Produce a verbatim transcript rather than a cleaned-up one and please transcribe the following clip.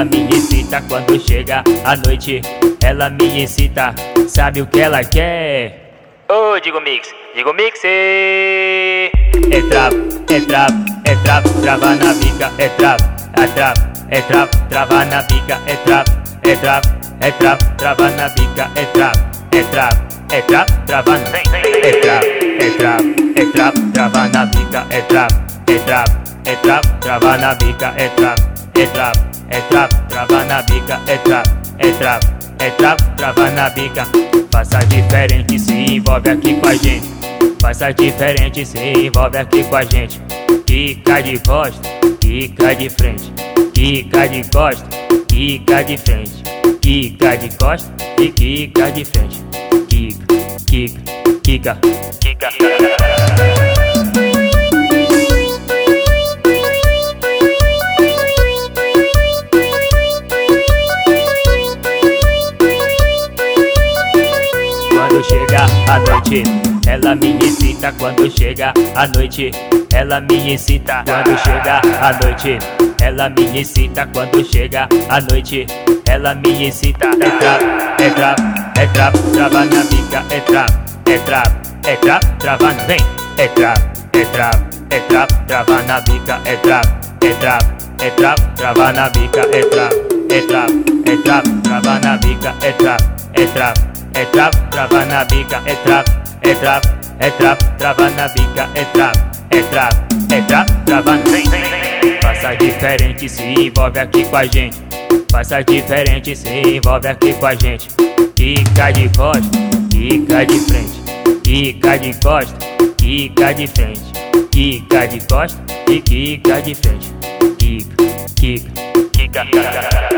me excita quando chega a noite. Ela me excita, sabe o que ela quer? Ô, oh, Digo Mix, Digo Mix. É trap, é trap, é trap, trava na bica, é trap, é trap, é trap, trava na bica, é trap, é trap, é trap, trava na bica, é trap, é trap, é trap, trava na bica, é trap, é trap, é trap, trava na bica, é trap, é trap, é trap, trava na bica, é trap, é trap, é trap, trava na bica, é trap, é trap, é trap, trava na bica. Faça diferente, se envolve aqui com a gente. Faça diferente, se envolve aqui com a gente. Quica de costa, quica de frente. Quica de costa, quica de frente. Quica de costa e quica de frente. Quica, quica, quica, quica. Quando chega a noite, ela me excita. Quando chega a noite, ela me excita. Quando chega a noite, ela me excita. Quando chega a noite, ela me excita. É trap, é trap, é trap, trava na bica. É trap, é trap, é trap, trava na vem. É trap, é trap, é trap, trava na bica. É trap, é trap, é trap, trava na bica. É trap, é trap, é trap, trava na bica. É trap, é trap, é trap, trava na bica. É trap, é trap, é trap, trava na bica. É trap, é trap, é trap, trava na vem. Faça diferente, se envolve aqui com a gente. Faça diferente, se envolve aqui com a gente. Quica de costa, quica de frente. Quica de costa, quica de frente. Quica de costa e quica de frente. Quica, quica, quica.